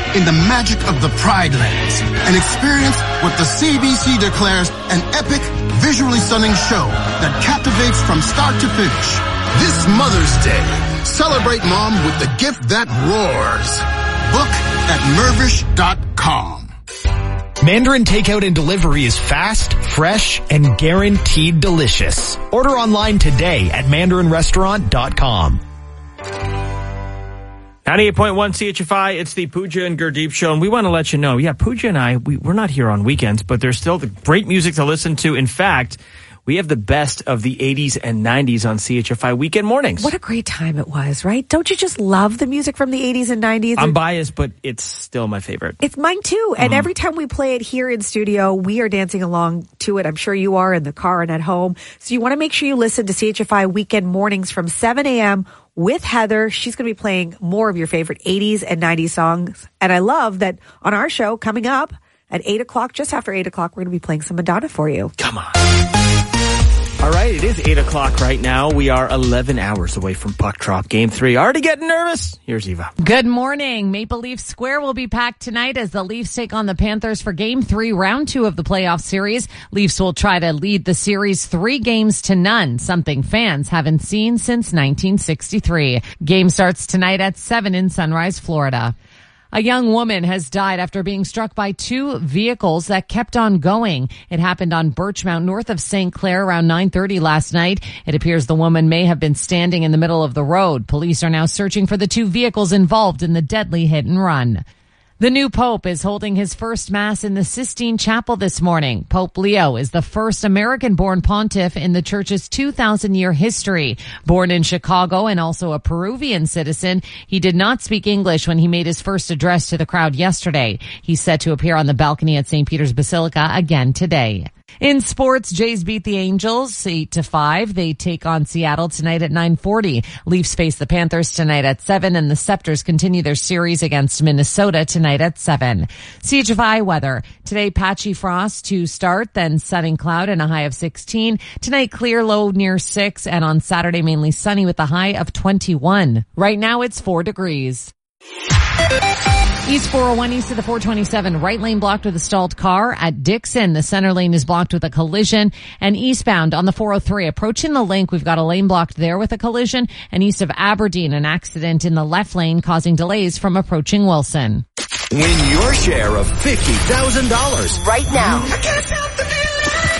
in the magic of the Pride Lands and experience what the CBC declares an epic, visually stunning show that captivates from start to finish. This Mother's Day, celebrate mom with the gift that roars. Book at Mirvish.com. Mandarin takeout and delivery is fast, fresh, and guaranteed delicious. Order online today at mandarinrestaurant.com. 98.1 CHFI, it's the Pooja and Gurdeep show, and we want to let you know, Pooja and I, we're not here on weekends, but there's still great music to listen to. In fact, we have the best of the 80s and 90s on CHFI weekend mornings. What a great time it was, right? Don't you just love the music from the 80s and 90s? I'm biased, but it's still my favorite. It's mine too. And every time we play it here in studio, we are dancing along to it. I'm sure you are in the car and at home. So you want to make sure you listen to CHFI weekend mornings from 7 a.m. with Heather. She's going to be playing more of your favorite 80s and 90s songs. And I love that on our show coming up at 8 o'clock, just after 8 o'clock, we're going to be playing some Madonna for you. Come on. All right, it is 8 o'clock right now. We are 11 hours away from puck drop. Game 3. Already getting nervous? Here's Eva. Good morning. Maple Leaf Square will be packed tonight as the Leafs take on the Panthers for Game 3, Round 2 of the playoff series. Leafs will try to lead the series 3-0, something fans haven't seen since 1963. Game starts tonight at 7 in Sunrise, Florida. A young woman has died after being struck by 2 vehicles that kept on going. It happened on Birchmount, north of St. Clair, around 9:30 last night. It appears the woman may have been standing in the middle of the road. Police are now searching for the 2 vehicles involved in the deadly hit and run. The new Pope is holding his first Mass in the Sistine Chapel this morning. Pope Leo is the first American-born pontiff in the church's 2,000-year history. Born in Chicago and also a Peruvian citizen, he did not speak English when he made his first address to the crowd yesterday. He's set to appear on the balcony at St. Peter's Basilica again today. In sports, Jays beat the Angels 8-5. They take on Seattle tonight at 9:40. Leafs face the Panthers tonight at 7, and the Scepters continue their series against Minnesota tonight at 7. CHFI weather. Today, patchy frost to start, then sun and cloud and a high of 16. Tonight, clear, low near 6, and on Saturday, mainly sunny with a high of 21. Right now, it's 4 degrees. East 401 east of the 427, right lane blocked with a stalled car. At Dixon, the center lane is blocked with a collision. And eastbound on the 403, approaching the link, we've got a lane blocked there with a collision. And east of Aberdeen, an accident in the left lane causing delays from approaching Wilson. Win your share of $50,000 right now. I can't stop the feeling.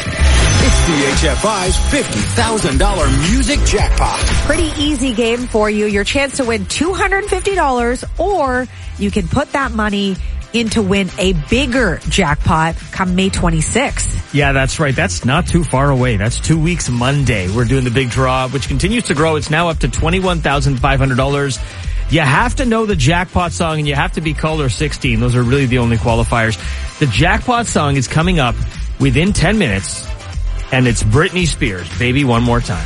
It's CHFI's $50,000 music jackpot. Pretty easy game for you. Your chance to win $250, or you can put that money in to win a bigger jackpot come May 26th. Yeah, that's right. That's not too far away. That's 2 weeks Monday. We're doing the big draw, which continues to grow. It's now up to $21,500. You have to know the jackpot song, and you have to be caller 16. Those are really the only qualifiers. The jackpot song is coming up within 10 minutes, and it's Britney Spears, Baby One More Time.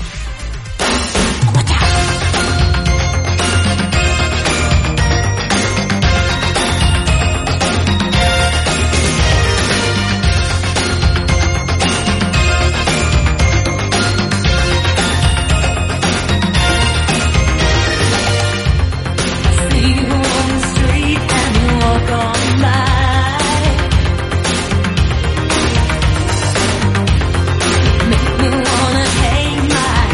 Make me wanna hang my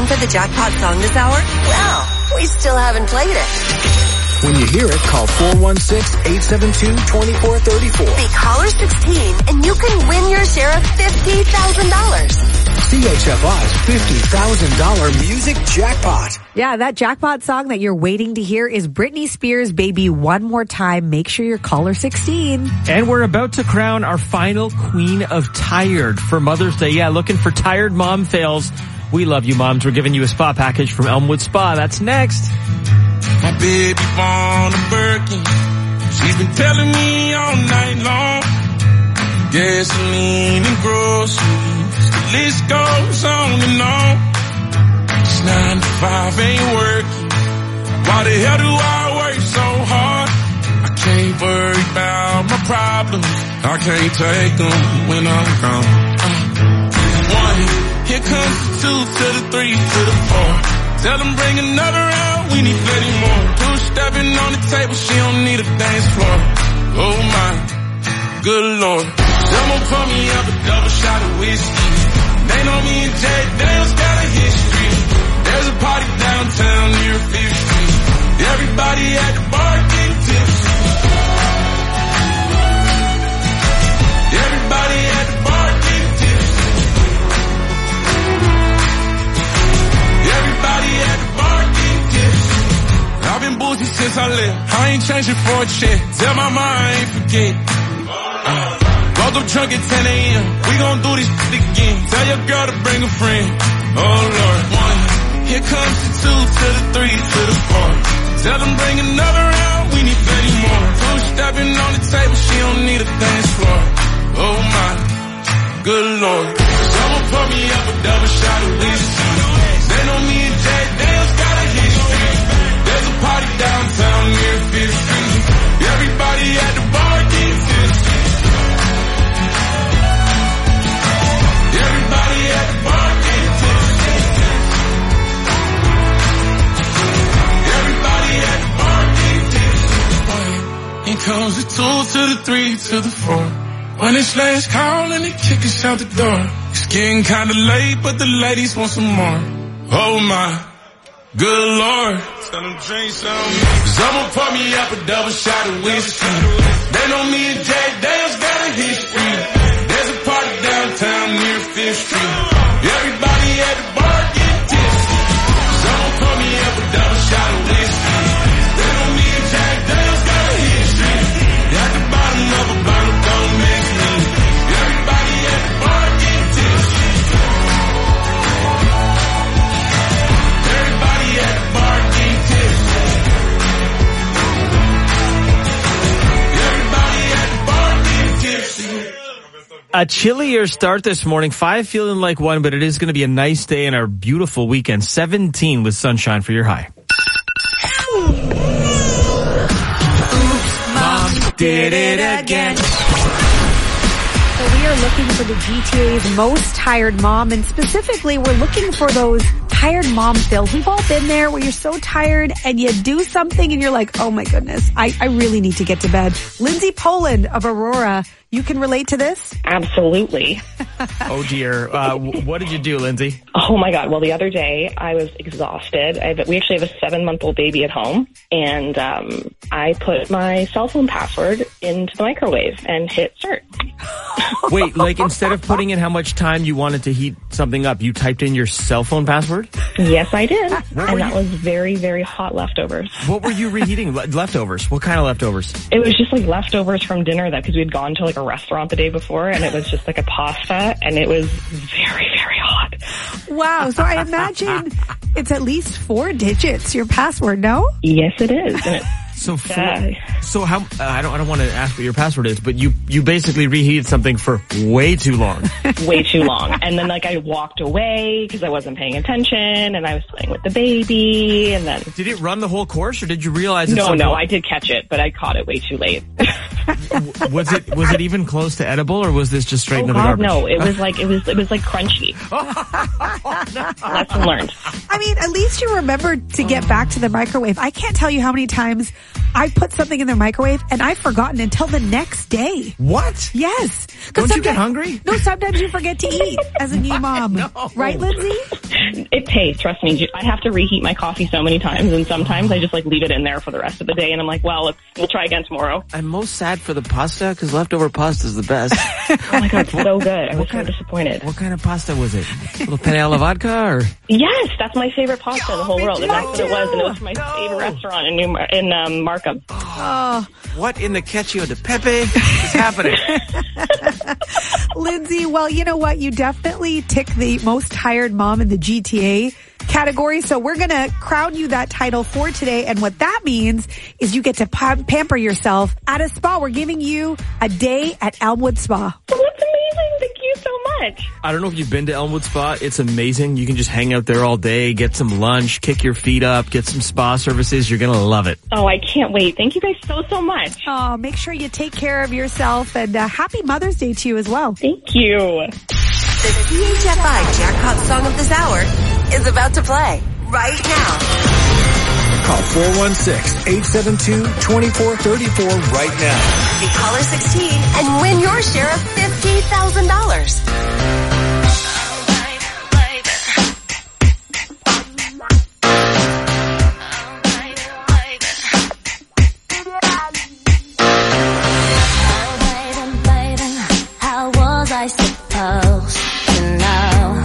for the jackpot song this hour? Well, we still haven't played it. When you hear it, call 416-872-2434. Be caller 16 and you can win your share of $50,000. CHFI's $50,000 music jackpot. Yeah, that jackpot song that you're waiting to hear is Britney Spears' Baby One More Time. Make sure you're caller 16. And we're about to crown our final queen of tired for Mother's Day. Yeah, looking for tired mom fails. We love you, moms. We're giving you a spa package from Elmwood Spa. That's next. My baby born a Birkin. She's been telling me all night long. Gasoline and groceries. The list goes on and on. It's 9 to 5 ain't working. Why the hell do I work so hard? I can't worry about my problems. I can't take them when I'm gone. 1, here comes the 2 to the 3 to the 4. Tell them bring another round, we need plenty more. 2 stepping on the table, she don't need a dance floor. Oh my, good lord. Someone pour me up a double shot of whiskey. They know me and Jay Daniels got a history. There's a party downtown near 5th Street. Everybody at the bar getting tipsy. Everybody at the bar getting tipsy. Everybody at the bar getting tipsy. I've been boozy since I left. I ain't changing for a check. Tell my mom I ain't forget. Woke up drunk at 10 a.m. We gon' do this shit again. Tell your girl to bring a friend. Oh Lord. 1, here comes the 2 to the 3 to the 4. Tell them bring another round. We need plenty more. 2 stepping on the table. She don't need a dance floor. Oh my, good lord. Someone pour me up a double shot of whiskey. They know me and Jay Daniels got a history. There's a party downtown near 5th Street. Everybody at the bar getting tipsy. Everybody at the bar getting tipsy. Everybody at the bar getting tipsy. Here comes the 2 to the 3 to the 4. When it's last call and they kick us out the door. It's getting kinda late, but the ladies want some more. Oh my, good lord. Tell them drink some. Someone pour me up a double shot of whiskey. They know me and Jay Daniels got a history. There's a party downtown near 5th Street. Everybody at the bar getting tipsy. Someone pour me up a double shot of whiskey. They know me and Jay Daniels got a history. At the bottom of a bottle, don't mix me. Everybody at the bar getting tipsy. Everybody at the bar getting tipsy. Everybody at the bar getting tipsy. A chillier start this morning. 5 feeling like 1, but it is going to be a nice day and our beautiful weekend. 17 with sunshine for your high. Mom did it again. So we are looking for the GTA's most tired mom, and specifically we're looking for those tired mom feels. We've all been there where you're so tired and you do something and you're like, oh my goodness, I really need to get to bed. Lindsay Poland of Aurora, you can relate to this? Absolutely. Oh dear. What did you do, Lindsay? Oh my God. Well, the other day I was exhausted. We actually have a 7-month-old baby at home, and I put my cell phone password into the microwave and hit start. Wait, like instead of putting in how much time you wanted to heat something up, you typed in your cell phone password? Yes, I did. And that was very, very hot leftovers. What were you reheating? Leftovers? What kind of leftovers? It was just like leftovers from dinner because we had gone to like a restaurant the day before, and it was just like a pasta, and it was very, very hot. Wow. So I imagine it's at least 4 digits, your password, no? Yes, it is. And So how, I don't want to ask what your password is, but you basically reheated something for way too long. Way too long. And then like I walked away because I wasn't paying attention and I was playing with the baby, and then. Did it run the whole course or did you realize? No, I did catch it, but I caught it way too late. Was it even close to edible, or was this just straight into the garbage? No, it was like crunchy. Lesson learned. I mean, at least you remembered to get back to the microwave. I can't tell you how many times I put something in the microwave and I've forgotten until the next day. What? Yes. Don't you get hungry? No, sometimes you forget to eat as a new mom. No. Right, Lindsay? It tastes, trust me. I have to reheat my coffee so many times, and sometimes I just like leave it in there for the rest of the day, and I'm like, well, we'll try again tomorrow. I'm most sad for the pasta because leftover pasta is the best. Oh my God, it's so good. I was so disappointed. What kind of pasta was it? A little penne alla vodka or? Yes, that's my favorite pasta in the whole world, and that's what it was, and it was from my favorite restaurant in Markham. Oh, what in the Cacio de Pepe is happening? Lindsay, well, you know what? You definitely tick the most tired mom in the GTA category. So we're going to crown you that title for today. And what that means is you get to pamper yourself at a spa. We're giving you a day at Elmwood Spa. Well, that's amazing. Thank you so much. I don't know if you've been to Elmwood Spa. It's amazing. You can just hang out there all day, get some lunch, kick your feet up, get some spa services. You're going to love it. Oh, I can't wait. Thank you guys so much. Oh, make sure you take care of yourself, and happy Mother's Day to you as well. Thank you. The CHFI Jackpot Song of this hour is about to play right now. Call 416-872-2434 right now. Be caller 16 and win your share of $50,000. I supposed to know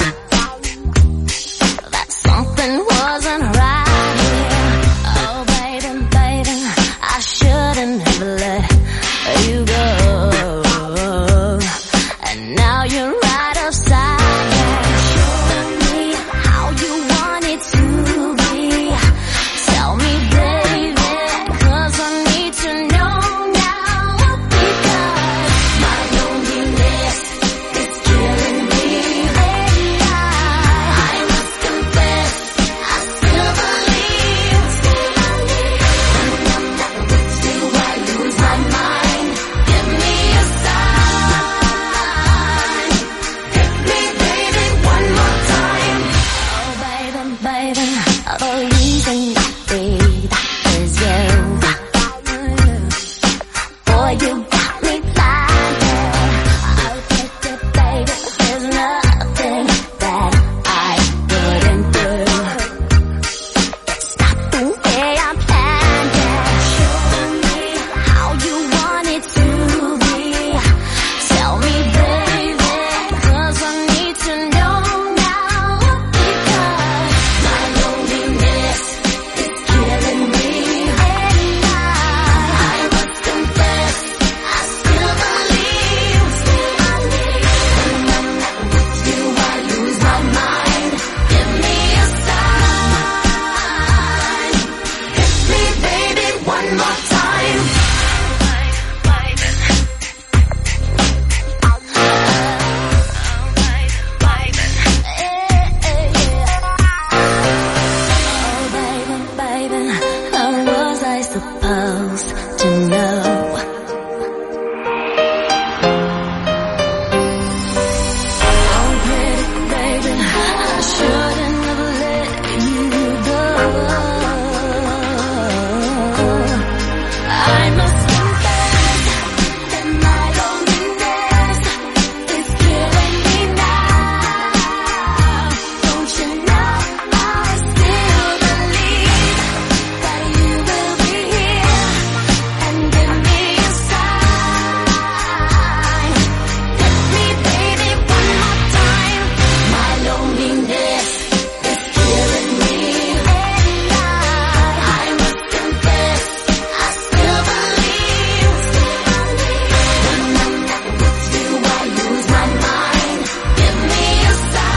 that something wasn't right here. Oh, baby, I shouldn't have let you go. And now you're right upside down. Show me how you want it to be. Tell me, baby, 'cause I need to know now. Because my loneliness is killing me, and I must confess, I still believe. When I'm not with you, I lose my mind. Give me a sign. Hit me, baby, one more time. Oh, baby, the reason I breathe is you. Boy, you got me blinded. I'll take it, baby. There's nothing that I wouldn't do. It's not the way I planned it. Show me how you want it to be. Tell me, baby, 'cause I need to know now. Because my loneliness is killing me, and I must confess, I still believe. When I'm not with you, I lose my mind. Give me a sign. Hit me, baby, one more time. Oh, baby, how was I supposed to know? Oh, baby, I shouldn't have let you go. I must confess that my loneliness is killing me now. Don't you know I still believe that you will be here and give me a sign. Hit me, baby, one more time. My loneliness is killing me, and I must confess, I still believe. When I'm not with you, I lose my mind. Give me a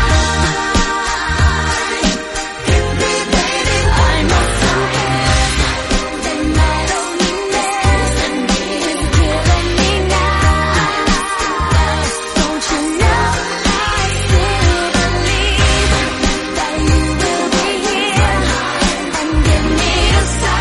sign. Hit me, baby, I must confess that my loneliness is killing me now. Don't you know I still believe that you will be here and give me a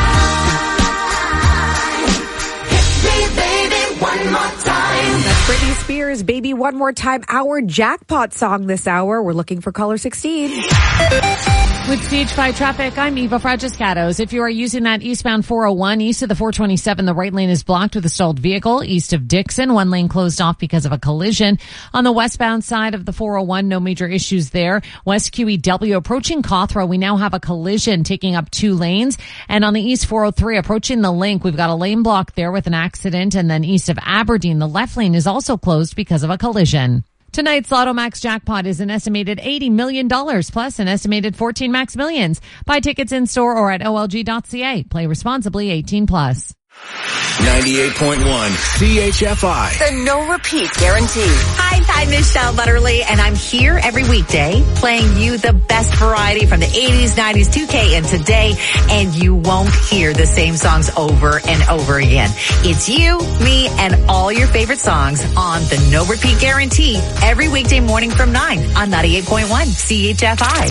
sign. Hit me, baby, one more time. That's Britney Spears, Baby One More Time, our jackpot song this hour. We're looking for caller 16. With CH5 traffic, I'm Eva Fragiscatos. If you are using that eastbound 401 east of the 427, the right lane is blocked with a stalled vehicle. East of Dixon, one lane closed off because of a collision. On the westbound side of the 401, no major issues there. West QEW approaching Cawthra, we now have a collision taking up 2 lanes. And on the east 403 approaching the link, we've got a lane block there with an accident. And then east of Aberdeen, the left lane is also closed because of a collision. Tonight's Lotto Max jackpot is an estimated $80 million plus an estimated 14 Max Millions. Buy tickets in store or at olg.ca. Play responsibly, 18 plus. 98.1 CHFI. The no repeat guarantee. Hi, I'm Michelle Butterly, and I'm here every weekday playing you the best variety from the 80s, 90s, 2K, and today, and you won't hear the same songs over and over again. It's you, me, and all your favorite songs on the no repeat guarantee every weekday morning from 9 on 98.1 CHFI.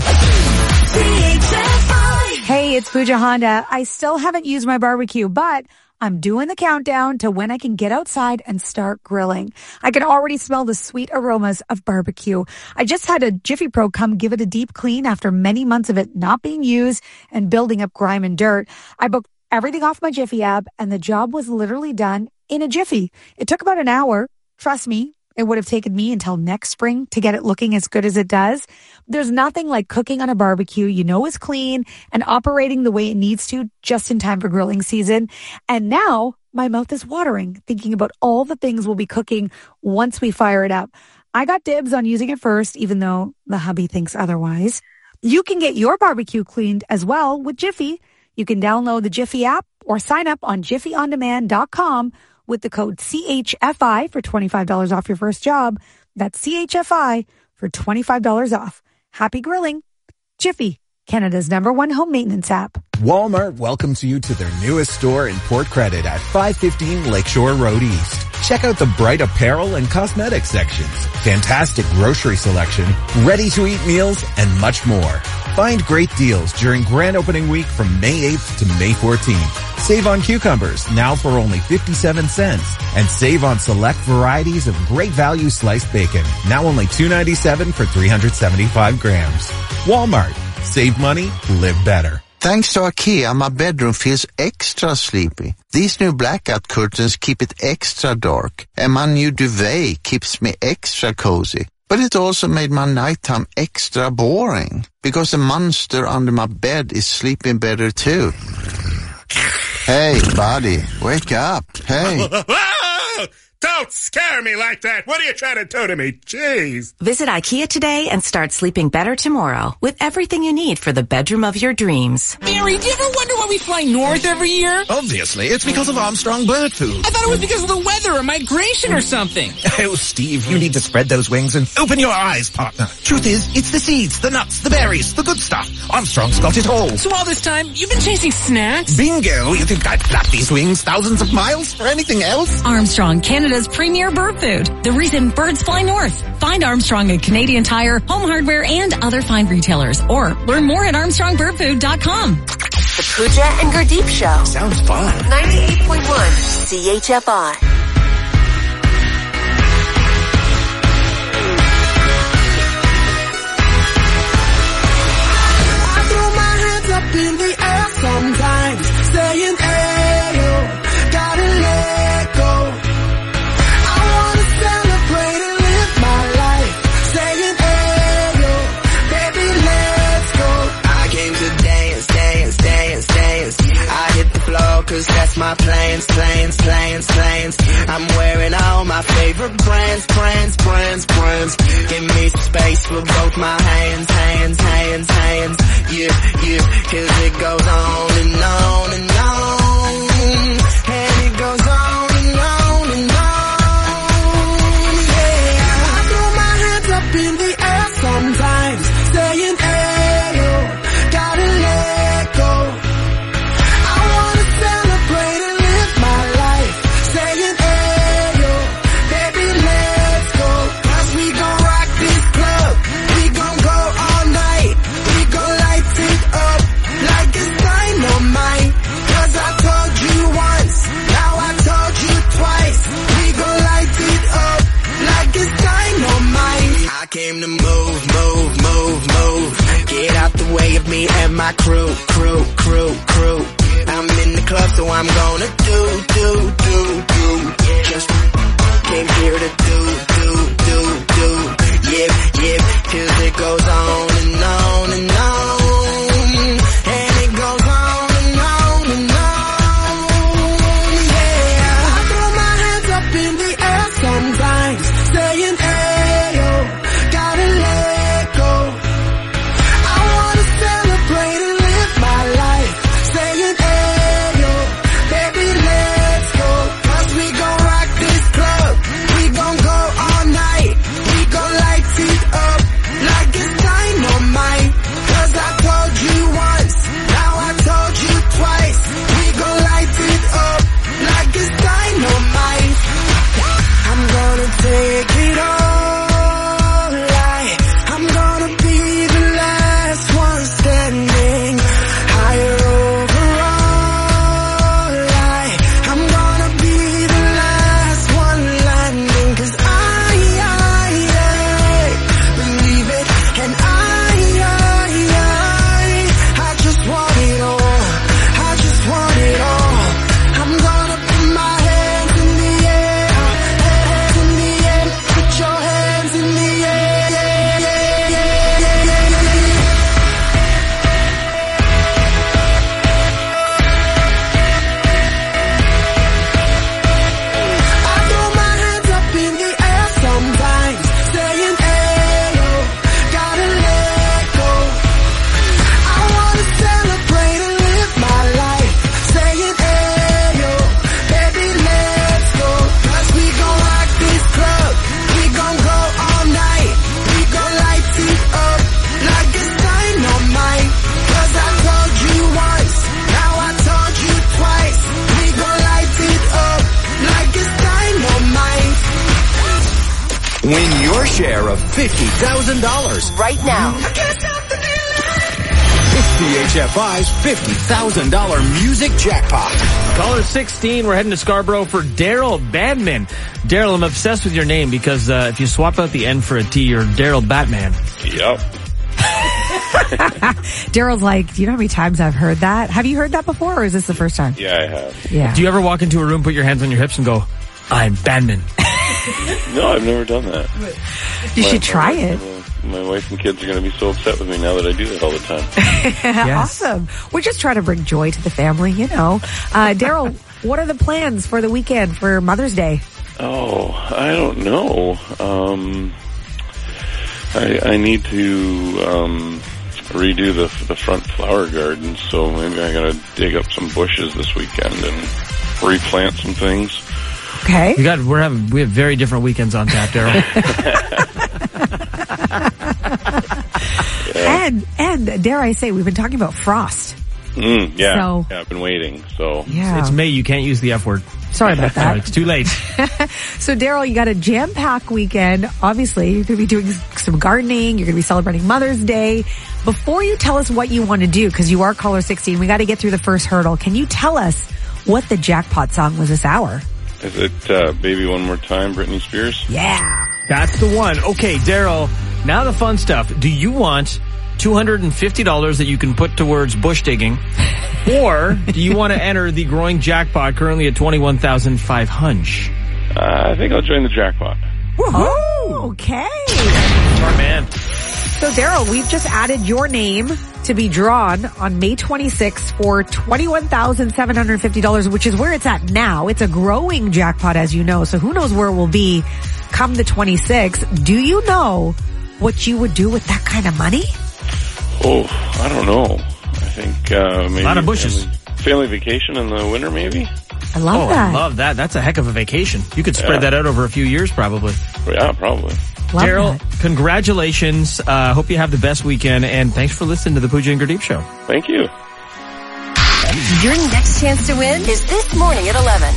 Hey, it's Pooja Honda. I still haven't used my barbecue, but I'm doing the countdown to when I can get outside and start grilling. I can already smell the sweet aromas of barbecue. I just had a Jiffy Pro come give it a deep clean after many months of it not being used and building up grime and dirt. I booked everything off my Jiffy app, and the job was literally done in a jiffy. It took about an hour. Trust me, it would have taken me until next spring to get it looking as good as it does. There's nothing like cooking on a barbecue you know is clean and operating the way it needs to just in time for grilling season. And now my mouth is watering thinking about all the things we'll be cooking once we fire it up. I got dibs on using it first, even though the hubby thinks otherwise. You can get your barbecue cleaned as well with Jiffy. You can download the Jiffy app or sign up on jiffyondemand.com with the code CHFI for $25 off your first job. That's CHFI for $25 off. Happy grilling. Jiffy, Canada's #1 home maintenance app. Walmart welcomes you to their newest store in Port Credit at 515 Lakeshore Road East. Check out the bright apparel and cosmetics sections, fantastic grocery selection, ready-to-eat meals, and much more. Find great deals during grand opening week from May 8th to May 14th. Save on cucumbers, now for only 57 cents. And save on select varieties of great value sliced bacon, now only $2.97 for 375 grams. Walmart. Save money, live better. Thanks to IKEA, my bedroom feels extra sleepy. These new blackout curtains keep it extra dark, and my new duvet keeps me extra cozy. But it also made my nighttime extra boring, because the monster under my bed is sleeping better too. Hey, buddy, wake up. Hey. Don't scare me like that. What are you trying to do to me? Jeez. Visit IKEA today and start sleeping better tomorrow with everything you need for the bedroom of your dreams. Mary, do you ever wonder why we fly north every year? Obviously, it's because of Armstrong Bird Food. I thought it was because of the weather or migration or something. Oh, Steve, you need to spread those wings and open your eyes, partner. Truth is, it's the seeds, the nuts, the berries, the good stuff. Armstrong's got it all. So all this time, you've been chasing snacks? Bingo! You think I'd flap these wings thousands of miles for anything else? Armstrong, Canada's premier bird food. The reason birds fly north. Find Armstrong at Canadian Tire, Home Hardware, and other fine retailers. Or learn more at ArmstrongBirdFood.com. The Pooja and Gurdeep Show. Sounds fun. 98.1 CHFI. I throw my hands up in the air sometimes, saying, ayo, gotta let go. Cause that's my plans. I'm wearing all my favorite brands. Give me some space for both my hands. Yeah, cause it goes on and on and on. And it goes on and on and on. Yeah, I throw my hands up in the air sometimes, saying, ayo, gotta let go. Up my crew. I'm in the club, so I'm gonna do. Just came here to do. Yeah, 'cause it goes on and on and on. And it goes on and on and on. Yeah, I throw my hands up in the air sometimes, saying, ayo, gotta let go. I wanna celebrate and live my life, saying, ayo, baby, let's go. 'Cause we gon' rock this club, we gon' go all night, we gon' light it up like it's dynamite. 'Cause I told you once, now I told you twice, we gon' light it up like it's dynamite. I'm gonna take it all, I'm gonna be the last one standing, higher overall, I'm gonna be the last one landing. 'Cause I believe it, and I just want it all, I just want it all. I'm gonna put my hands in the air, put your hands in the air, I throw my hands up in the air sometimes, saying, ayo, gotta let go. I wanna celebrate and live my life, saying, ayo, baby, let's go. 'Cause we gon' rock this club, we gon' go all night, we gon' light it up like it's dynamite. 'Cause I told you once, now I told you twice, we gon' light it up like it's dynamite. Win your share of $50,000 Right now. It's CHFI's $50,000 music jackpot. Caller 16, we're heading to Scarborough for Daryl Badman. Daryl, I'm obsessed with your name because if you swap out the N for a T, you're Daryl Batman. Yep. Daryl's like, do you know how many times I've heard that? Have you heard that before, or is this the first time? Yeah, I have. Yeah. Do you ever walk into a room, put your hands on your hips and go, I'm Batman? No, I've never done that. You should try it. My wife and kids are going to be so upset with me now that I do that all the time. Awesome. We're just trying to bring joy to the family, you know. Daryl, what are the plans for the weekend for Mother's Day? Oh, I don't know. I need to redo the front flower garden, so maybe I got to dig up some bushes this weekend and replant some things. Okay. We have very different weekends on tap, Daryl. And dare I say, we've been talking about frost. Yeah. So- Yeah, I've been waiting, so. Yeah. It's May, you can't use the F word. Sorry about that. It's too late. So, Daryl, you got a jam-packed weekend. Obviously, you're going to be doing some gardening. You're going to be celebrating Mother's Day. Before you tell us what you want to do, because you are caller 16, we got to get through the first hurdle. Can you tell us what the jackpot song was this hour? Is it Baby One More Time, Britney Spears? Yeah. That's the one. Okay, Daryl, now the fun stuff. Do you want $250 that you can put towards bush digging? Or do you want to enter the growing jackpot currently at $21,500? I think I'll join the jackpot. Woohoo! Okay. Smart man. So, Daryl, we've just added your name to be drawn on May 26th for $21,750, which is where it's at now. It's a growing jackpot, as you know, so who knows where it will be come the 26th. Do you know what you would do with that kind of money? Oh, I don't know. I think maybe a lot of bushes. Family vacation in the winter, maybe? I love that. I love that. That's a heck of a vacation. You could spread that out over a few years, probably. Yeah, probably. Daryl, congratulations. Hope you have the best weekend, and thanks for listening to the Pooja and Gurdeep Show. Thank you. Your next chance to win is this morning at 11.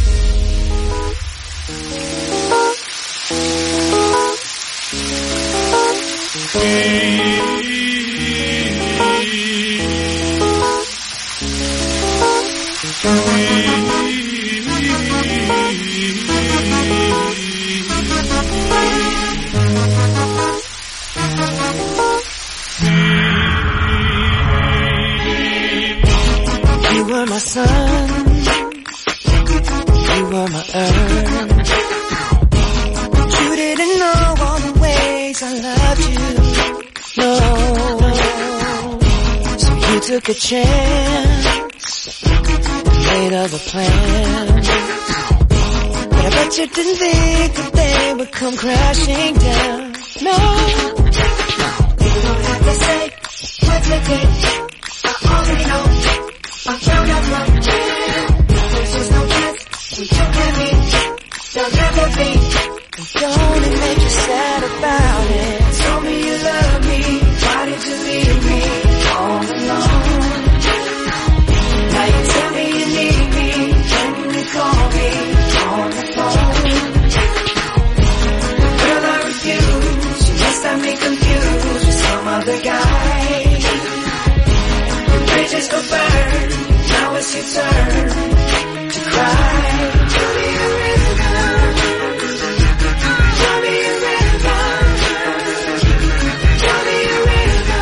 I'ma earn. You didn't know all the ways I loved you. No. So you took a chance, made other plans. But I bet you didn't think that they would come crashing down. No. You don't have to say what you did. I already know. I'm found out love. There's just no chance. We don't have me. There'll never be. And don't it make you sad about it? Tell me you love me. Why did you leave me all alone? Now you tell me you need me. Can you call me on the phone? Girl, I refuse. You must have me confused with some other guy. Your bridges go burn. Now it's your turn to cry. Tell me a river. Tell me a river. Tell me a river.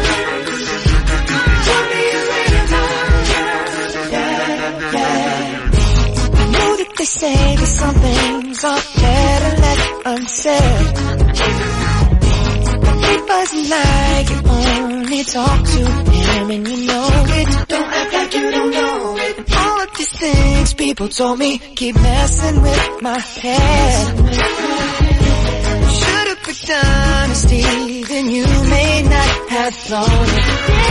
Tell me a river. Yeah, yeah. I know that they say that some things are better left unsaid. But it wasn't like you only talk to him and you know it. Don't act like you don't know it. All of these things people told me keep messing with my head. Should've picked honesty, then you may not have thought it.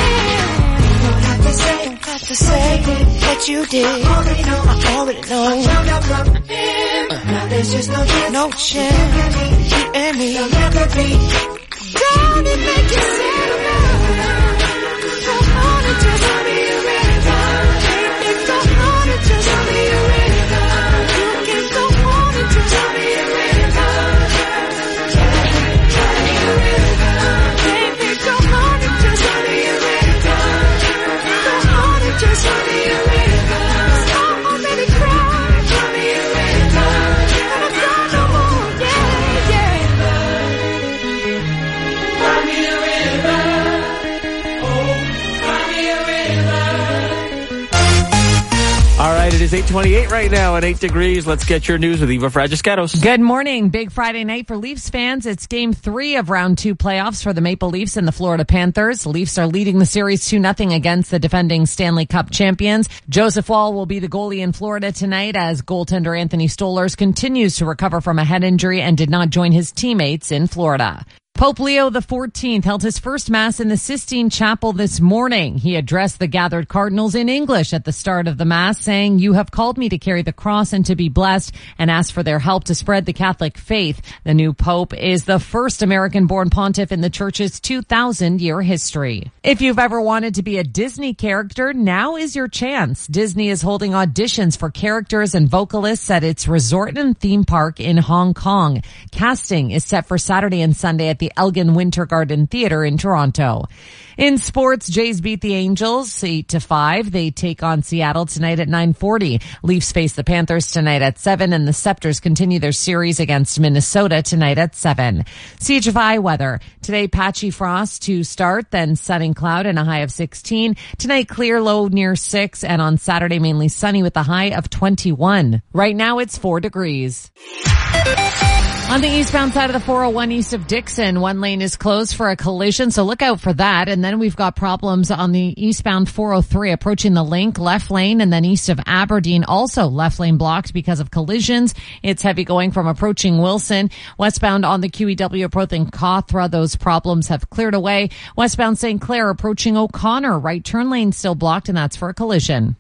Don't have to say what you did. I already know. Now there's just no chance. You and me, there'll never be. Don't it make you sad about it? Don't wanna just tell me a river. Don't wanna just tell me a river. You can don't wanna just tell me a river. Tell me a river. Baby, don't wanna just tell me a river. Don't wanna just tell me a river. Stop already crying. Tell me a river. And I'm gone no more. Yeah, yeah. Find me a river. Oh, find me a river. All right, it is 8:28 right now at 8 degrees. Let's get your news with Eva Fragiscatos. Good morning. Big Friday night for Leafs fans. It's game 3 of round 2 playoffs for the Maple Leafs and the Florida Panthers. Leafs are leading the series 2-0 against the defending Stanley Cup champions. Joseph Woll will be the goalie in Florida tonight as goaltender Anthony Stolarz continues to recover from a head injury and did not join his teammates in Florida. Pope Leo XIV held his first Mass in the Sistine Chapel this morning. He addressed the gathered cardinals in English at the start of the Mass, saying, "You have called me to carry the cross and to be blessed," and asked for their help to spread the Catholic faith. The new Pope is the first American-born pontiff in the Church's 2,000-year history. If you've ever wanted to be a Disney character, now is your chance. Disney is holding auditions for characters and vocalists at its resort and theme park in Hong Kong. Casting is set for Saturday and Sunday at the Elgin Winter Garden Theatre in Toronto. In sports, Jays beat the Angels 8-5. They take on Seattle tonight at 9:40. Leafs face the Panthers tonight at 7, and the Scepters continue their series against Minnesota tonight at 7. CHFI weather. Today, patchy frost to start, then sunny cloud and a high of 16. Tonight, clear low near 6, and on Saturday, mainly sunny with a high of 21. Right now, it's 4 degrees. On the eastbound side of the 401 east of Dixon, one lane is closed for a collision, so look out for that. And then we've got problems on the eastbound 403 approaching the Link, left lane, and then east of Aberdeen, also left lane blocked because of collisions. It's heavy going from approaching Wilson. Westbound on the QEW approaching Cawthra, those problems have cleared away. Westbound St. Clair approaching O'Connor, right turn lane still blocked, and that's for a collision.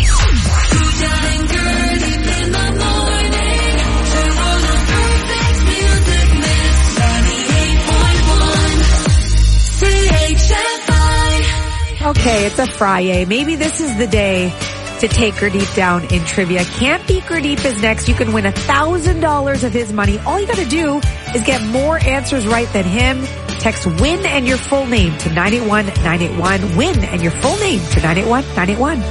Okay, it's a Friday. Maybe this is the day to take Gurdeep down in trivia. Can't Beat Gurdeep is next. You can win $1,000 of his money. All you got to do is get more answers right than him. Text WIN and your full name to 981-981. WIN and your full name to 981-981.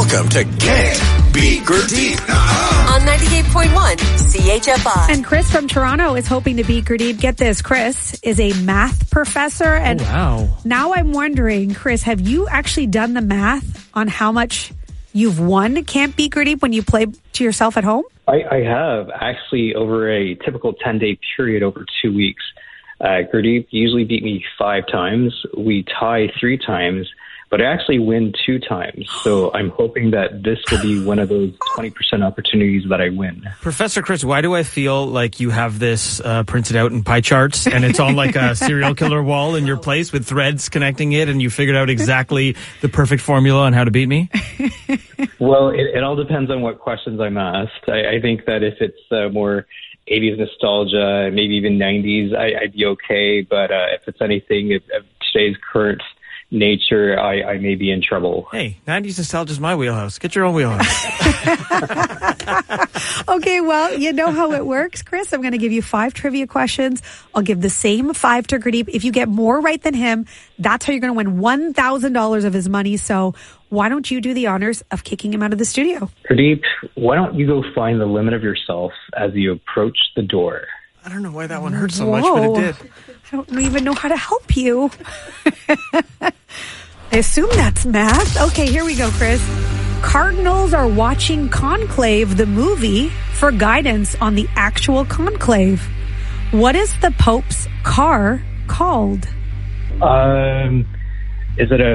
Welcome to Can't Beat Gurdeep. On 98.1 CHFI. And Chris from Toronto is hoping to beat Gurdeep. Get this, Chris is a math professor. And wow. Now I'm wondering, Chris, have you actually done the math on how much you've won Can't Beat Gurdeep when you play to yourself at home? I have, actually, over a typical 10-day period over 2 weeks. Gurdeep usually beat me 5 times. We tie 3 times, but I actually win 2 times. So I'm hoping that this will be one of those 20% opportunities that I win. Professor Chris, why do I feel like you have this printed out in pie charts and it's on like a serial killer wall in your place with threads connecting it and you figured out exactly the perfect formula on how to beat me? Well, it all depends on what questions I'm asked. I think that if it's more 80s nostalgia, maybe even 90s, I'd be okay. But if it's anything of today's current nature, I may be in trouble. Hey, 90s nostalgia is my wheelhouse. Get your own wheelhouse. Okay, well, you know how it works, Chris. I'm going to give you 5 trivia questions. I'll give the same 5 to Gurdeep. If you get more right than him, that's how you're going to win $1,000 of his money. So why don't you do the honors of kicking him out of the studio? Gurdeep, why don't you go find the limit of yourself as you approach the door? I don't know why that one hurt so much, but it did. I don't even know how to help you. I assume that's math. Okay, here we go, Chris. Cardinals are watching Conclave, the movie, for guidance on the actual conclave. What is the Pope's car called? Is it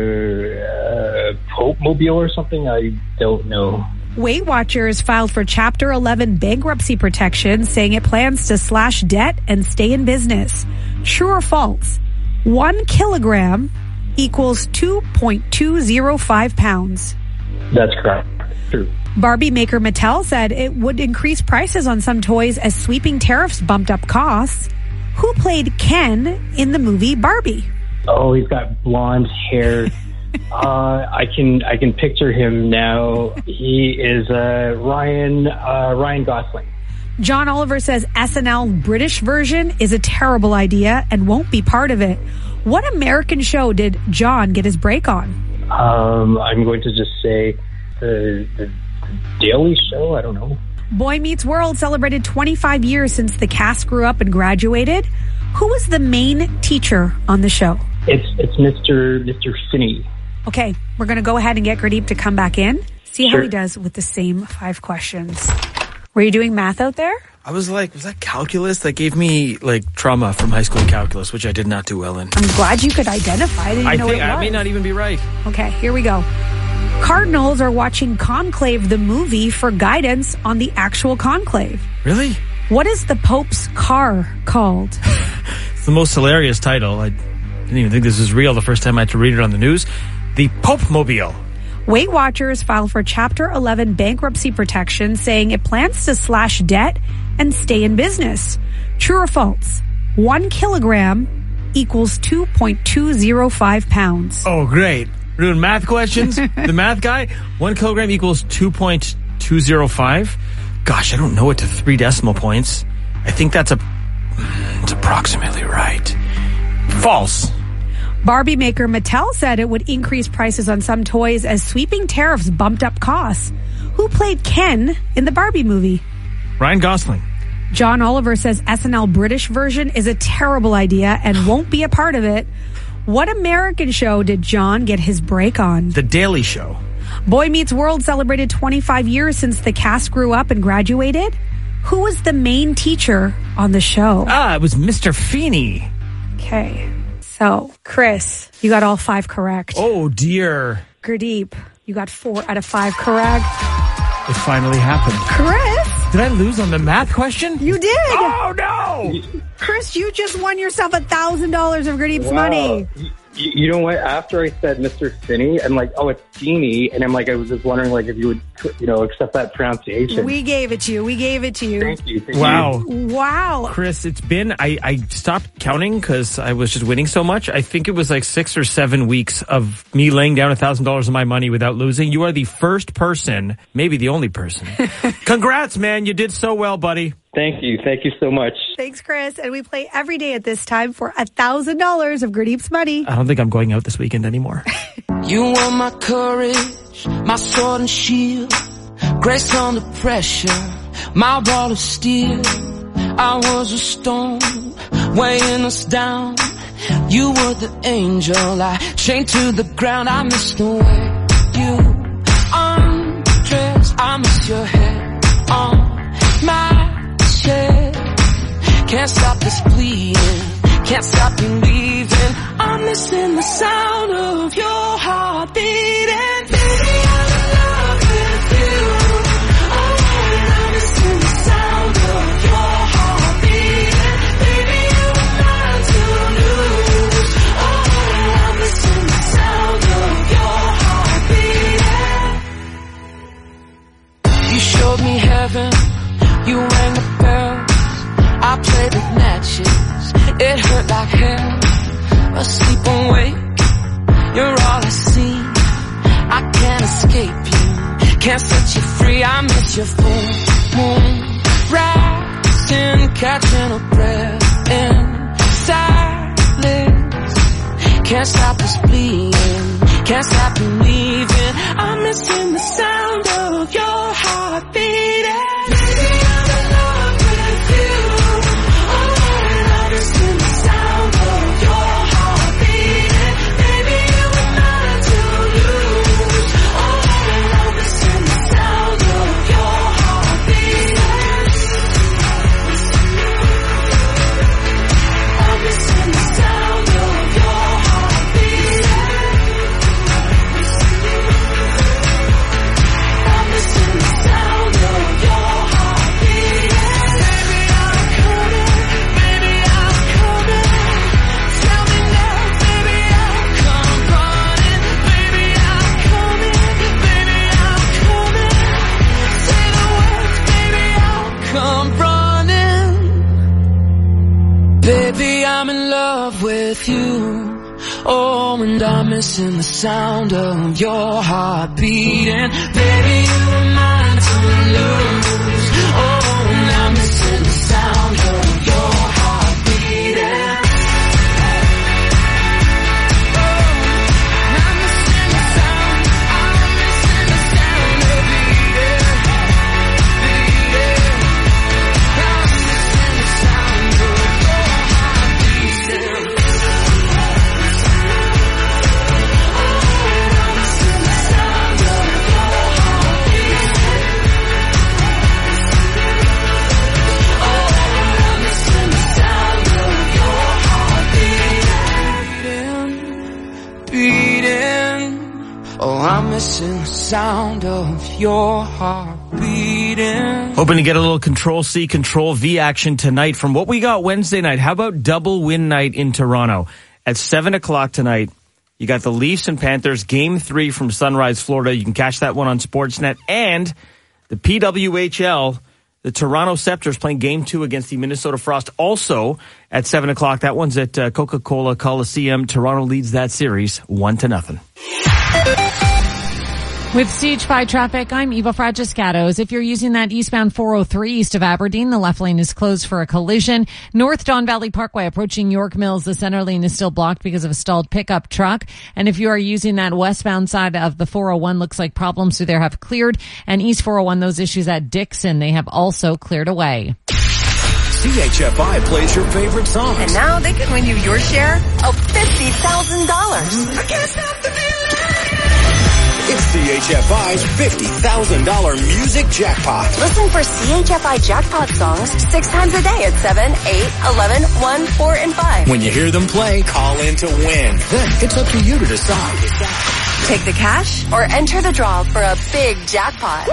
a Pope Mobile or something? I don't know. Weight Watchers filed for Chapter 11 bankruptcy protection, saying it plans to slash debt and stay in business. True or false? 1 kilogram equals 2.205 pounds. That's correct. True. Barbie maker Mattel said it would increase prices on some toys as sweeping tariffs bumped up costs. Who played Ken in the movie Barbie? Oh, he's got blonde hair. I can picture him now. He is Ryan Gosling. John Oliver says SNL British version is a terrible idea and won't be part of it. What American show did John get his break on? I'm going to just say the Daily Show. I don't know. Boy Meets World celebrated 25 years since the cast grew up and graduated. Who was the main teacher on the show? It's Mr. Finney. Okay, we're going to go ahead and get Gurdeep to come back in. See Sure. how he does with the same 5 questions. Were you doing math out there? I was like, was that calculus? That gave me like trauma from high school calculus, which I did not do well in. I'm glad you could identify. I didn't know what it was. I may not even be right. Okay, here we go. Cardinals are watching Conclave, the movie, for guidance on the actual conclave. Really? What is the Pope's car called? It's the most hilarious title. I didn't even think this was real the first time I had to read it on the news. The Pope Mobile. Weight Watchers filed for Chapter 11 bankruptcy protection, saying it plans to slash debt and stay in business. True or false? 1 kilogram equals 2.205 pounds. Oh, great. We're doing math questions. The math guy, 1 kilogram equals 2.205. Gosh, I don't know it to 3 decimal points. I think it's approximately right. False. Barbie maker Mattel said it would increase prices on some toys as sweeping tariffs bumped up costs. Who played Ken in the Barbie movie? Ryan Gosling. John Oliver says SNL British version is a terrible idea and won't be a part of it. What American show did John get his break on? The Daily Show. Boy Meets World celebrated 25 years since the cast grew up and graduated. Who was the main teacher on the show? It was Mr. Feeney. Okay. So, Chris, you got all 5 correct. Oh, dear. Gurdeep, you got 4 out of 5 correct. It finally happened. Chris! Did I lose on the math question? You did! Oh, no! Chris, you just won yourself $1,000 of Gurdeep's money. You know what? After I said Mr. Finney, I'm like, oh, it's Feeney. And I'm like, I was just wondering like if you would, accept that pronunciation. We gave it to you. Thank you. Wow. Wow. Chris, it's been, I stopped counting because I was just winning so much. I think it was like 6 or 7 weeks of me laying down $1,000 of my money without losing. You are the first person, maybe the only person. Congrats, man. You did so well, buddy. Thank you. Thank you so much. Thanks, Chris. And we play every day at this time for $1,000 of Gurdeep's money. I don't think I'm going out this weekend anymore. You were my courage, my sword and shield, grace under pressure, my ball of steel. I was a stone, weighing us down. You were the angel I chained to the ground. I miss the way you undress. I miss your head on my chest. Can't stop this bleeding, can't stop you leaving. I'm missing the sound of your heart beating. Baby, I'm in love with you. Oh, and I'm missing the sound of your heart beating. Baby, you were mine to lose. Oh, and I'm missing the sound of your heart beating. You showed me heaven, you rang the bells, I played with matches, it hurt like hell. Asleep awake, you're all I see. I can't escape you, can't set you free. I miss your full moon rising, catching a breath in silence. Can't stop this bleeding, can't stop you leaving. I'm missing the sound of your heart beating. Baby, I'm in love with you. Oh, and I'm missing the sound of your heart beating. Baby, you were mine to lose. Oh, and I'm missing the sound of your heart beating. I'm missing the sound of your heart beating. I'm missing the sound of your heart beating. Baby, I'm coming. Baby, I'm coming. Tell me now, baby, I'll come running. Baby, I'm coming. Baby, I'm coming. Say the words, baby, I'll come running. Baby, I'm in love with you. Oh, and I'm missing the sound of your heart beating. Baby, you were mine to lose. Oh, and I'm missing the sound of your heart beating. Oh, I'm missing the sound, I'm missing the sound of beating, beating. I'm missing the sound of your heart beating. Oh, I'm missing the sound of your heart beating. Hoping to get a little Control-C, Control-V action tonight from what we got Wednesday night. How about double win night in Toronto? At 7 o'clock tonight, you got the Leafs and Panthers, Game 3 from Sunrise, Florida. You can catch that one on Sportsnet. And the PWHL, the Toronto Scepters playing Game 2 against the Minnesota Frost, also at 7 o'clock. That one's at Coca-Cola Coliseum. Toronto leads that series 1-0. With CH5 traffic, I'm Eva Fragiscatos. If you're using that eastbound 403 east of Aberdeen, the left lane is closed for a collision. North Don Valley Parkway approaching York Mills, the center lane is still blocked because of a stalled pickup truck. And if you are using that westbound side of the 401, looks like problems through there have cleared. And East 401, those issues at Dixon, they have also cleared away. CHFI plays your favorite songs. And now they can win you your share of $50,000. I can't stop the feeling. It's CHFI's $50,000 music jackpot. Listen for CHFI jackpot songs 6 times a day at 7, 8, 11, 1, 4, and 5. When you hear them play, call in to win. Then it's up to you to decide. Take the cash or enter the draw for a big jackpot.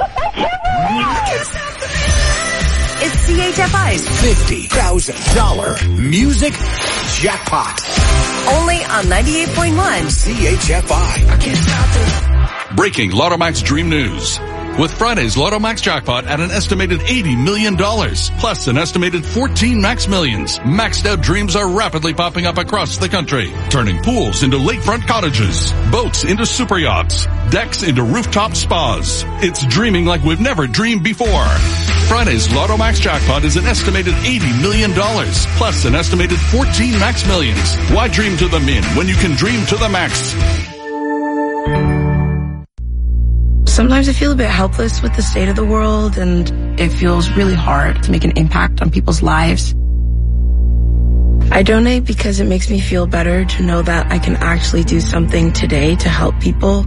It's CHFI's $50,000 music jackpot. Only on 98.1 CHFI. I can't stop it. Breaking Lotto Max Dream News. With Friday's Lotto Max jackpot at an estimated $80 million, plus an estimated 14 Max Millions, maxed out dreams are rapidly popping up across the country, turning pools into lakefront cottages, boats into super yachts, decks into rooftop spas. It's dreaming like we've never dreamed before. Friday's Lotto Max jackpot is an estimated $80 million, plus an estimated 14 Max Millions. Why dream to the min when you can dream to the max? Sometimes I feel a bit helpless with the state of the world, and it feels really hard to make an impact on people's lives. I donate because it makes me feel better to know that I can actually do something today to help people.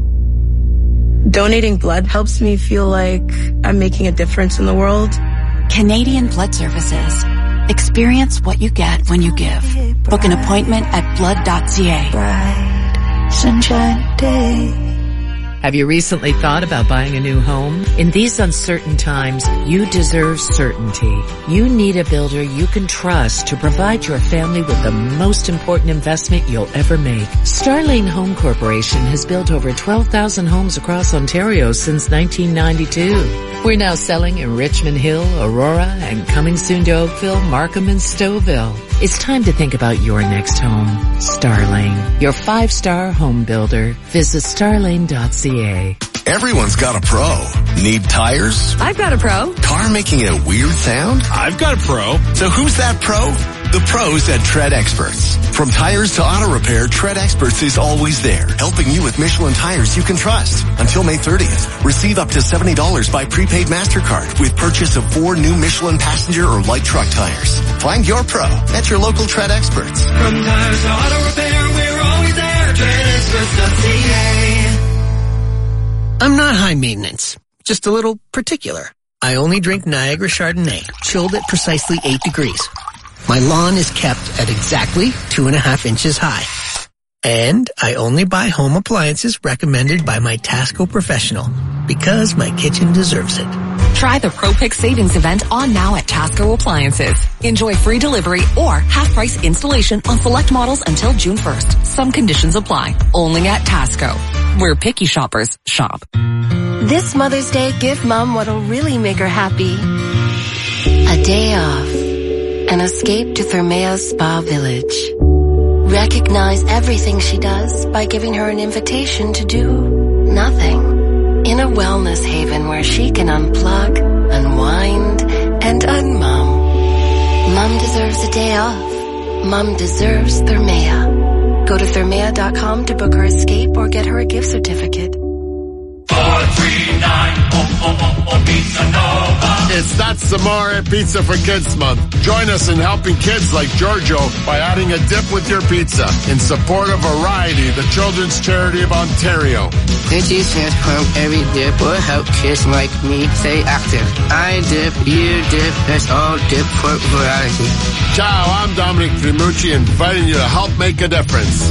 Donating blood helps me feel like I'm making a difference in the world. Canadian Blood Services. Experience what you get when you give. Book an appointment at blood.ca. Bright, sunshine day. Have you recently thought about buying a new home? In these uncertain times, you deserve certainty. You need a builder you can trust to provide your family with the most important investment you'll ever make. Starlane Home Corporation has built over 12,000 homes across Ontario since 1992. We're now selling in Richmond Hill, Aurora, and coming soon to Oakville, Markham, and Stouffville. It's time to think about your next home. Starlane, your 5-star home builder. Visit starlane.ca. Everyone's got a pro. Need tires? I've got a pro. Car making a weird sound? I've got a pro. So who's that pro? The pros at Tread Experts. From tires to auto repair, Tread Experts is always there, helping you with Michelin tires you can trust. Until May 30th, receive up to $70 by prepaid MasterCard with purchase of 4 new Michelin passenger or light truck tires. Find your pro at your local Tread Experts. From tires to auto repair, we're always there. TreadExperts.ca. I'm not high maintenance, just a little particular. I only drink Niagara Chardonnay, chilled at precisely 8 degrees. My lawn is kept at exactly 2.5 inches high. And I only buy home appliances recommended by my Tasco professional because my kitchen deserves it. Try the ProPick Savings Event on now at Tasco Appliances. Enjoy free delivery or half-price installation on select models until June 1st. Some conditions apply. Only at Tasco, where picky shoppers shop. This Mother's Day, give Mom what'll really make her happy. A day off. An escape to Thermea's Spa Village. Recognize everything she does by giving her an invitation to do nothing. In a wellness haven where she can unplug, unwind, and unmom. Mom deserves a day off. Mom deserves Thermea. Go to Thermea.com to book her escape or get her a gift certificate. 439 Pizza Nova. It's That's Amore Pizza for Kids Month. Join us in helping kids like Giorgio by adding a dip with your pizza in support of Variety, the children's charity of Ontario. 50 cents from every dip will help kids like me stay active. I dip, you dip, let's all dip for variety. Ciao, I'm Dominic Trimucci, inviting you to help make a difference.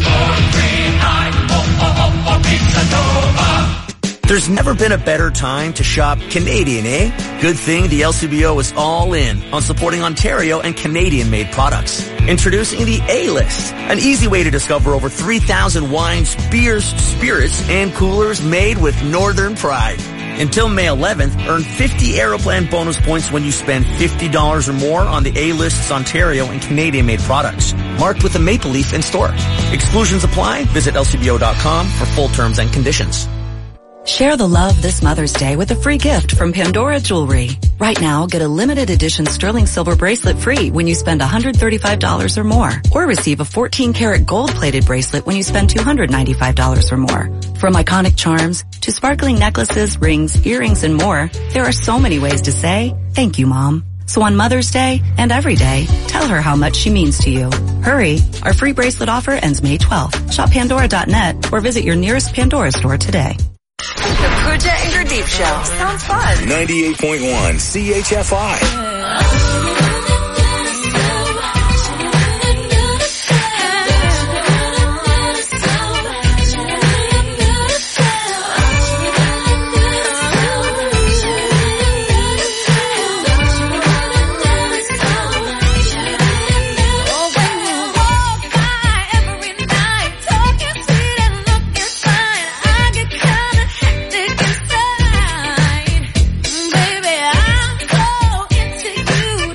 439 Pizza Nova. There's never been a better time to shop Canadian, eh? Good thing the LCBO is all in on supporting Ontario and Canadian-made products. Introducing the A-List, an easy way to discover over 3,000 wines, beers, spirits, and coolers made with Northern pride. Until May 11th, earn 50 Aeroplan bonus points when you spend $50 or more on the A-List's Ontario and Canadian-made products, marked with a maple leaf in store. Exclusions apply. Visit lcbo.com for full terms and conditions. Share the love this Mother's Day with a free gift from Pandora Jewelry. Right now, get a limited edition sterling silver bracelet free when you spend $135 or more. Or receive a 14-karat gold-plated bracelet when you spend $295 or more. From iconic charms to sparkling necklaces, rings, earrings, and more, there are so many ways to say, thank you, Mom. So on Mother's Day and every day, tell her how much she means to you. Hurry! Our free bracelet offer ends May 12th. Shop Pandora.net or visit your nearest Pandora store today. The Pooja and Gurdeep Show. Sounds fun. 98.1 CHFI. Baby, I'm so into you.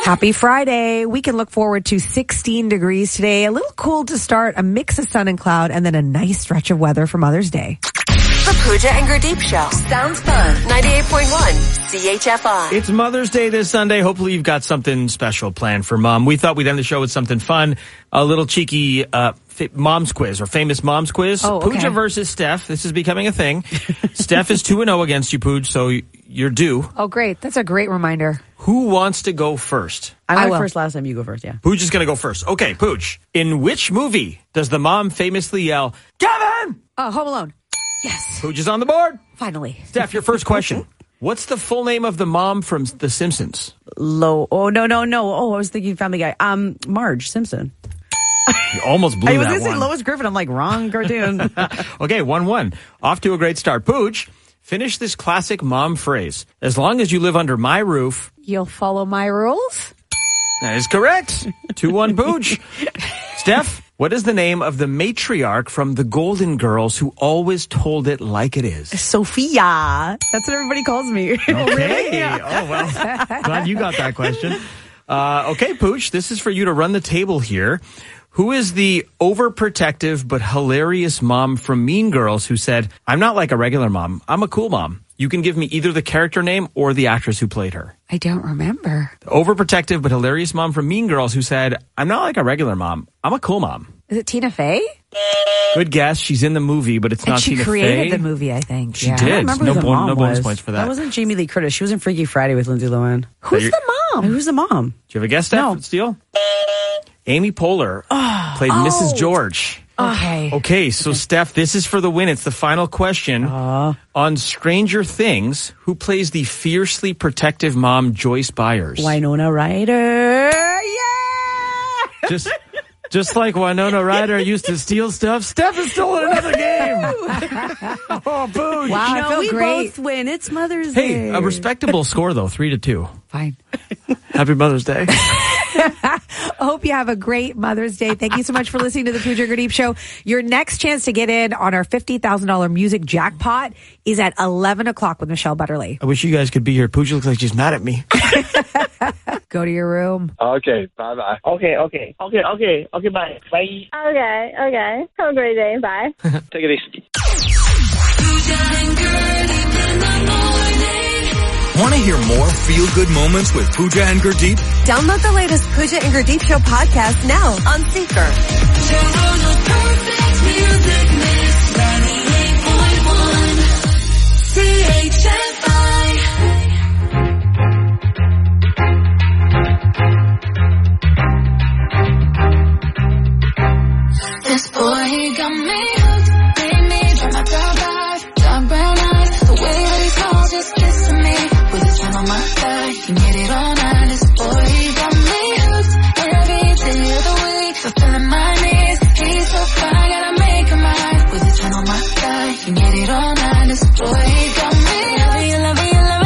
Happy Friday. We can look forward to 16 degrees today. A little cool to start, a mix of sun and cloud, and then a nice stretch of weather for Mother's Day. The Pooja and Gurdeep Show. Sounds fun. 98.1 CHFI. It's Mother's Day this Sunday. Hopefully you've got something special planned for Mom. We thought we'd end the show with something fun. A little cheeky mom's quiz or famous mom's quiz. Oh, okay. Pooja versus Steph. This is becoming a thing. Steph is 2-0 against you, Pooj, so you're due. Oh, great. That's a great reminder. Who wants to go first? I went first last time. You go first, yeah. Pooj is going to go first. Okay, Pooj. In which movie does the mom famously yell, Kevin? Home Alone. Yes. Pooj is on the board. Finally. Steph, your first question. What's the full name of the mom from The Simpsons? Oh, no. Oh, I was thinking Family Guy. Marge Simpson. You almost blew that one. I was going to say Lois Griffin. I'm like, wrong cartoon. Okay, 1-1. Off to a great start. Pooj, finish this classic mom phrase. As long as you live under my roof. You'll follow my rules? That is correct. 2-1 Pooj. Steph, what is the name of the matriarch from The Golden Girls who always told it like it is? Sophia. That's what everybody calls me. Okay. Really? Oh, well. Glad you got that question. Okay, Pooj, this is for you to run the table here. Who is the overprotective but hilarious mom from Mean Girls who said, I'm not like a regular mom. I'm a cool mom. You can give me either the character name or the actress who played her. I don't remember. The overprotective but hilarious mom from Mean Girls who said, I'm not like a regular mom. I'm a cool mom. Is it Tina Fey? Good guess. She's in the movie, but it's not Tina Fey. She created the movie, I think. She did. No bonus points for that. That wasn't Jamie Lee Curtis. She was in Freaky Friday with Lindsay Lohan. Who's the mom? Who's the mom? Do you have a guess, Steph? No. Steele? Amy Poehler played Mrs. George. Okay, so Steph, this is for the win. It's the final question. On Stranger Things, who plays the fiercely protective mom, Joyce Byers? Winona Ryder. Yeah! Just like Winona Ryder used to steal stuff, Steph has stolen another game. Oh, Pooj. Wow, I feel we great. both win. It's Mother's Day. Hey, a respectable score, though, 3-2. Fine. Happy Mother's Day. I hope you have a great Mother's Day. Thank you so much for listening to the Pooja and Gurdeep Show. Your next chance to get in on our $50,000 music jackpot is at 11 o'clock with Michelle Butterly. I wish you guys could be here. Pooja looks like she's mad at me. Go to your room. Okay, bye-bye. Okay, bye. Bye. Okay. Have a great day. Bye. Take it easy. Want to hear more feel-good moments with Pooja and Gurdeep? Download the latest Pooja and Gurdeep Show podcast now on Seeker. This boy, he got me hooked, made me drop my top off, dark brown eyes, the way that he calls, just kissing me, with his hand on my thigh, can get it all night. This boy, he got me hooked, every day of the week, fulfilling my needs, he's so fine, gotta make him mine, with his hand on my thigh, can get it all night. This boy, he got me hooked,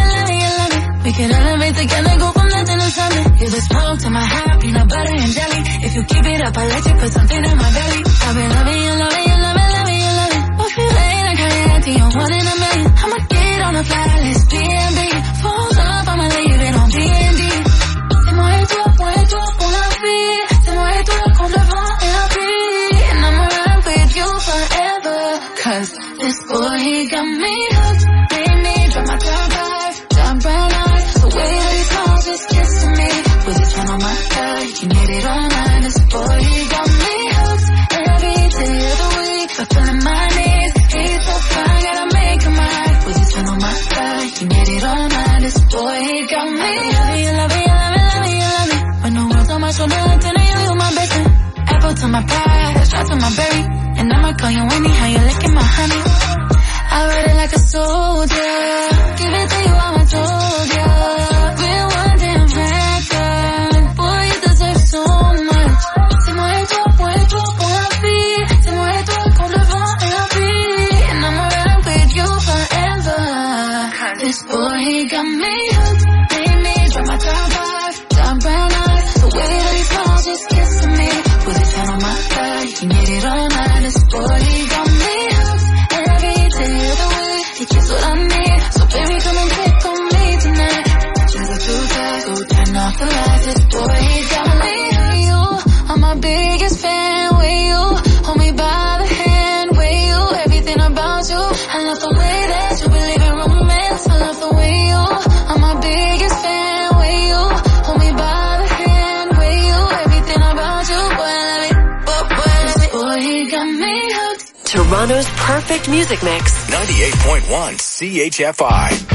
we can elevate together, go from nothing to something, you're the smoke to my high, peanut butter and jelly, if you keep it up, I'll let you put something in my belly. I've been loving you. What you ain't like Hayati, you're one in a million. I'ma get on a flight list, B&B. Phones up, I'ma leave it on D&D. C'est moi et toi pour la vie. C'est moi et toi contre le vent et la pluie. And I'ma ride with you forever. Cause this boy, he got me hooked. Made me drop my top off, dark brown eyes. The way that he calls, just kissing me. With his hand on my thigh, you made it all night. This boy, he got me hooked. Every day of the week, fulfilling my needs. He's so fine, gotta make him mine. With his hand on my thigh, you made it all night. This boy, he got me. You love me. When the world's on my shoulder, I'm telling you my best friend. Apple to my pie, shot to my berry. And I'ma call you anyhow, you're licking my honey. I ride it like a soldier. Give it to you, how I told ya. We're one damn record. Boy, you deserve so much. C'est moi et toi pour la vie. C'est moi et toi contre le vent et la pluie. And I'ma ride with you forever. This boy, he got me hooked. Made me drop my top off, dark brown eyes. The way that he calls, just kissing me. With his hand on my thigh, he made it all night. This boy, he got me hooked. Every day of the week, he gets what I need. So baby, come and pick on me tonight. Just a few days, go turn off the lights. This boy, Toronto's perfect music mix. 98.1 CHFI.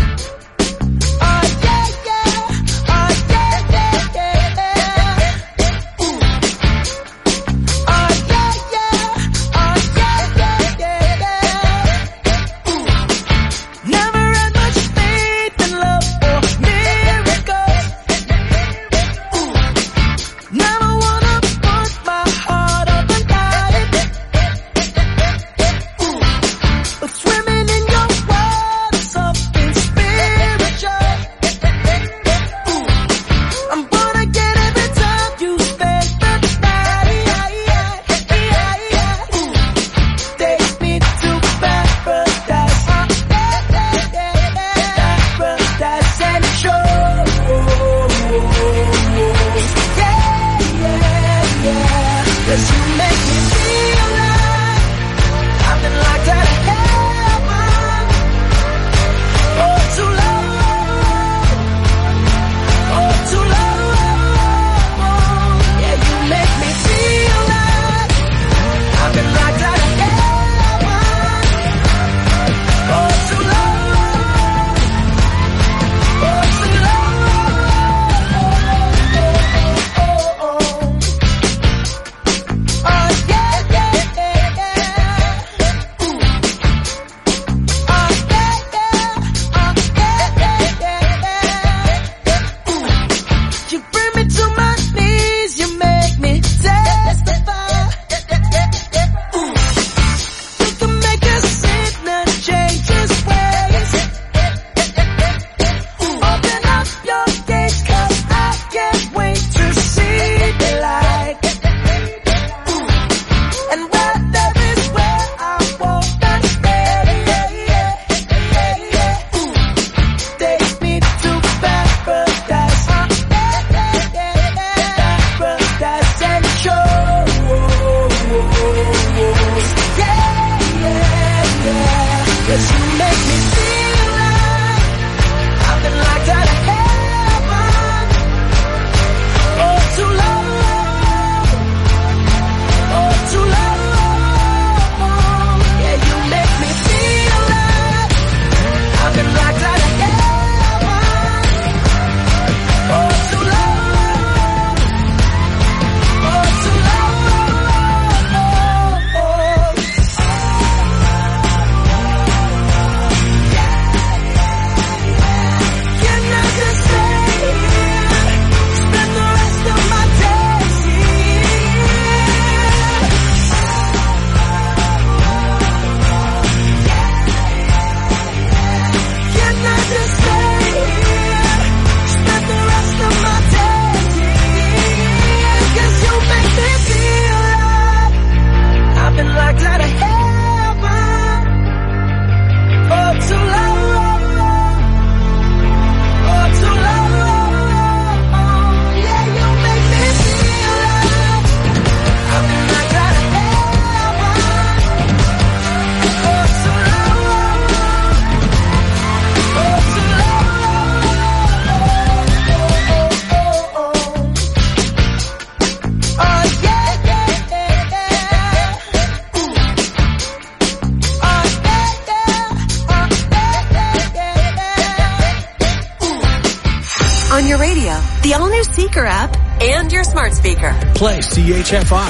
On your radio, the all-new Seeker app, and your smart speaker. Play CHFI.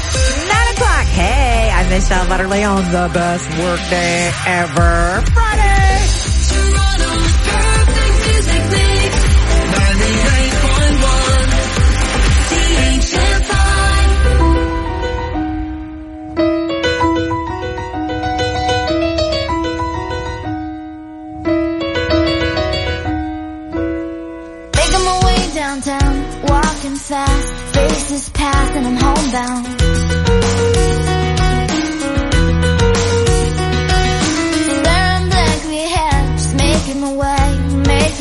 9 o'clock. Hey, I'm Michelle Butterly on the best work day ever. Friday. Toronto's perfect music mix. 98.1 CHFI. Making my way downtown, walking fast, face this path and I'm homebound.